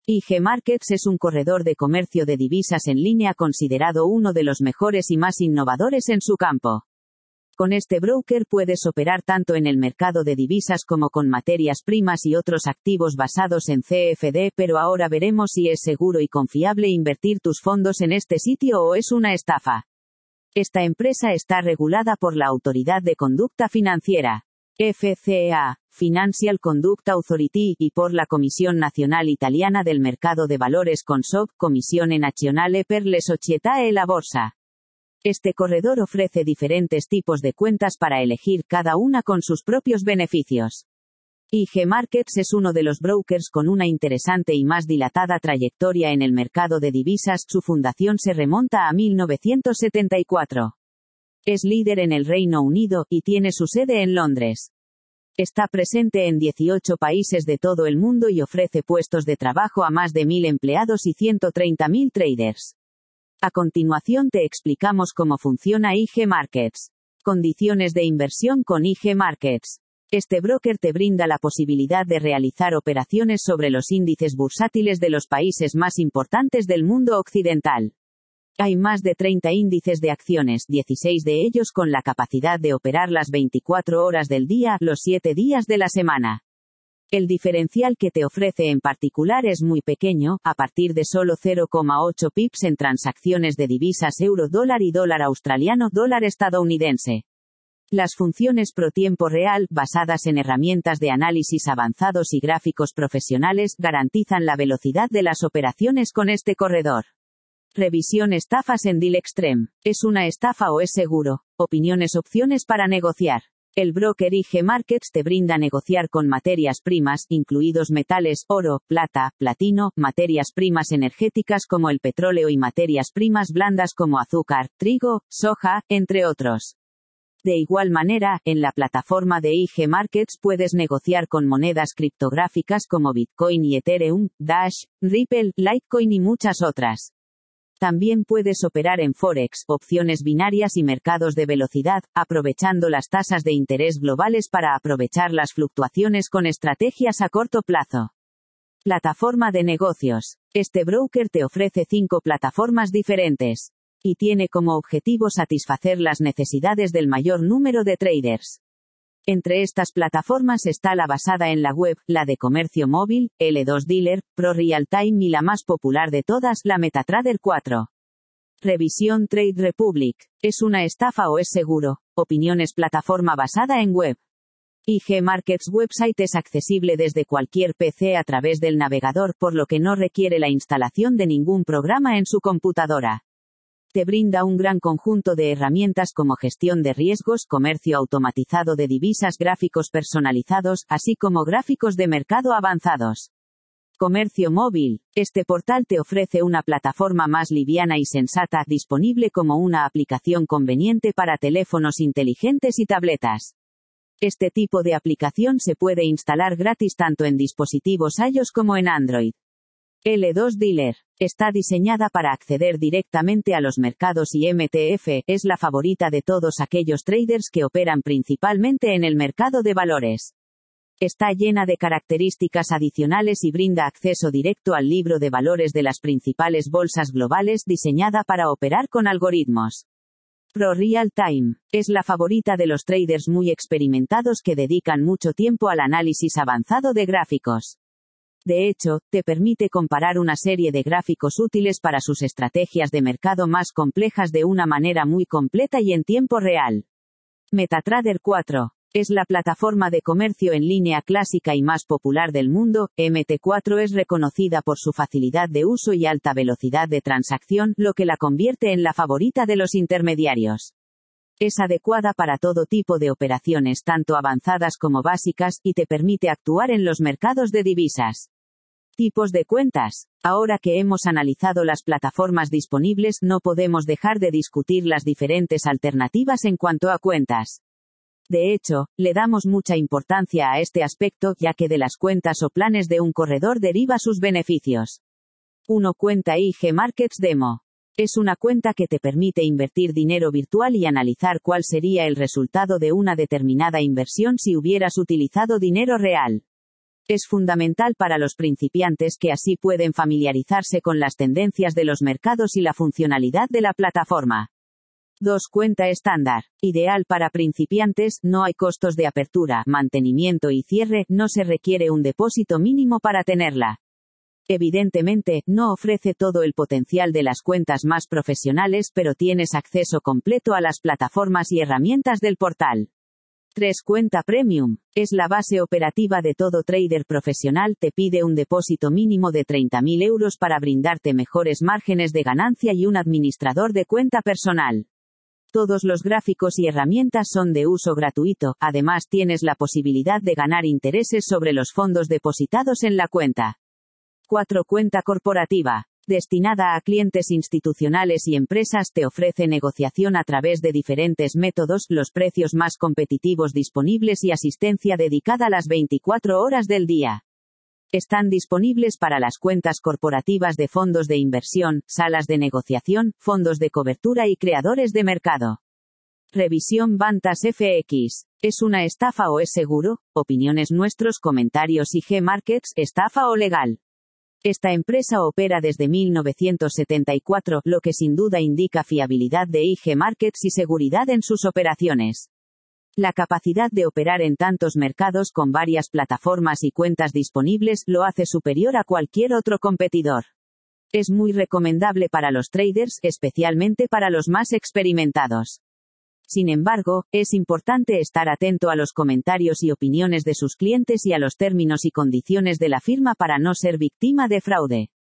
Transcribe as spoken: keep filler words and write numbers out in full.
I G Markets es un corredor de comercio de divisas en línea considerado uno de los mejores y más innovadores en su campo. Con este broker puedes operar tanto en el mercado de divisas como con materias primas y otros activos basados en C F D, pero ahora veremos si es seguro y confiable invertir tus fondos en este sitio o es una estafa. Esta empresa está regulada por la Autoridad de Conducta Financiera, F C A, Financial Conduct Authority, y por la Comisión Nacional Italiana del Mercado de Valores Consob, Commissione Nazionale per le Società e la Borsa. Este corredor ofrece diferentes tipos de cuentas para elegir cada una con sus propios beneficios. I G Markets es uno de los brokers con una interesante y más dilatada trayectoria en el mercado de divisas. Su fundación se remonta a mil novecientos setenta y cuatro. Es líder en el Reino Unido, y tiene su sede en Londres. Está presente en dieciocho países de todo el mundo y ofrece puestos de trabajo a más de mil empleados y ciento treinta mil traders. A continuación te explicamos cómo funciona I G Markets. Condiciones de inversión con I G Markets. Este broker te brinda la posibilidad de realizar operaciones sobre los índices bursátiles de los países más importantes del mundo occidental. Hay más de treinta índices de acciones, dieciséis de ellos con la capacidad de operar las veinticuatro horas del día, los siete días de la semana. El diferencial que te ofrece en particular es muy pequeño, a partir de solo cero coma ocho pips en transacciones de divisas euro-dólar y dólar australiano-dólar estadounidense. Las funciones pro tiempo real, basadas en herramientas de análisis avanzados y gráficos profesionales, garantizan la velocidad de las operaciones con este corredor. Revisión estafas en Deal Extreme. ¿Es una estafa o es seguro? Opiniones opciones para negociar. El broker I G Markets te brinda negociar con materias primas, incluidos metales, oro, plata, platino, materias primas energéticas como el petróleo y materias primas blandas como azúcar, trigo, soja, entre otros. De igual manera, en la plataforma de I G Markets puedes negociar con monedas criptográficas como Bitcoin y Ethereum, Dash, Ripple, Litecoin y muchas otras. También puedes operar en Forex, opciones binarias y mercados de velocidad, aprovechando las tasas de interés globales para aprovechar las fluctuaciones con estrategias a corto plazo. Plataforma de negocios. Este broker te ofrece cinco plataformas diferentes. Y tiene como objetivo satisfacer las necesidades del mayor número de traders. Entre estas plataformas está la basada en la web, la de comercio móvil, L dos Dealer, Pro Real Time y la más popular de todas, la MetaTrader cuatro. Revisión Trade Republic. ¿Es una estafa o es seguro? Opiniones. Plataforma basada en web. I G Markets website es accesible desde cualquier P C a través del navegador, por lo que no requiere la instalación de ningún programa en su computadora. Te brinda un gran conjunto de herramientas como gestión de riesgos, comercio automatizado de divisas, gráficos personalizados, así como gráficos de mercado avanzados. Comercio móvil. Este portal te ofrece una plataforma más liviana y sensata, disponible como una aplicación conveniente para teléfonos inteligentes y tabletas. Este tipo de aplicación se puede instalar gratis tanto en dispositivos iOS como en Android. L dos Dealer. Está diseñada para acceder directamente a los mercados y M T F, es la favorita de todos aquellos traders que operan principalmente en el mercado de valores. Está llena de características adicionales y brinda acceso directo al libro de valores de las principales bolsas globales, diseñada para operar con algoritmos. Pro Real Time. Es la favorita de los traders muy experimentados que dedican mucho tiempo al análisis avanzado de gráficos. De hecho, te permite comparar una serie de gráficos útiles para sus estrategias de mercado más complejas de una manera muy completa y en tiempo real. MetaTrader cuatro. Es la plataforma de comercio en línea clásica y más popular del mundo. M T cuatro es reconocida por su facilidad de uso y alta velocidad de transacción, lo que la convierte en la favorita de los intermediarios. Es adecuada para todo tipo de operaciones, tanto avanzadas como básicas, y te permite actuar en los mercados de divisas. Tipos de cuentas. Ahora que hemos analizado las plataformas disponibles, no podemos dejar de discutir las diferentes alternativas en cuanto a cuentas. De hecho, le damos mucha importancia a este aspecto, ya que de las cuentas o planes de un corredor deriva sus beneficios. uno Cuenta I G Markets Demo. Es una cuenta que te permite invertir dinero virtual y analizar cuál sería el resultado de una determinada inversión si hubieras utilizado dinero real. Es fundamental para los principiantes que así pueden familiarizarse con las tendencias de los mercados y la funcionalidad de la plataforma. dos Cuenta estándar. Ideal para principiantes, no hay costos de apertura, mantenimiento y cierre, no se requiere un depósito mínimo para tenerla. Evidentemente, no ofrece todo el potencial de las cuentas más profesionales, pero tienes acceso completo a las plataformas y herramientas del portal. tres Cuenta Premium. Es la base operativa de todo trader profesional, te pide un depósito mínimo de treinta mil euros para brindarte mejores márgenes de ganancia y un administrador de cuenta personal. Todos los gráficos y herramientas son de uso gratuito, además tienes la posibilidad de ganar intereses sobre los fondos depositados en la cuenta. cuatro Cuenta corporativa. Destinada a clientes institucionales y empresas, te ofrece negociación a través de diferentes métodos, los precios más competitivos disponibles y asistencia dedicada las veinticuatro horas del día. Están disponibles para las cuentas corporativas de fondos de inversión, salas de negociación, fondos de cobertura y creadores de mercado. Revisión Vantas F X. ¿Es una estafa o es seguro? Opiniones nuestros comentarios I G Markets, estafa o legal. Esta empresa opera desde mil novecientos setenta y cuatro, lo que sin duda indica fiabilidad de I G Markets y seguridad en sus operaciones. La capacidad de operar en tantos mercados con varias plataformas y cuentas disponibles lo hace superior a cualquier otro competidor. Es muy recomendable para los traders, especialmente para los más experimentados. Sin embargo, es importante estar atento a los comentarios y opiniones de sus clientes y a los términos y condiciones de la firma para no ser víctima de fraude.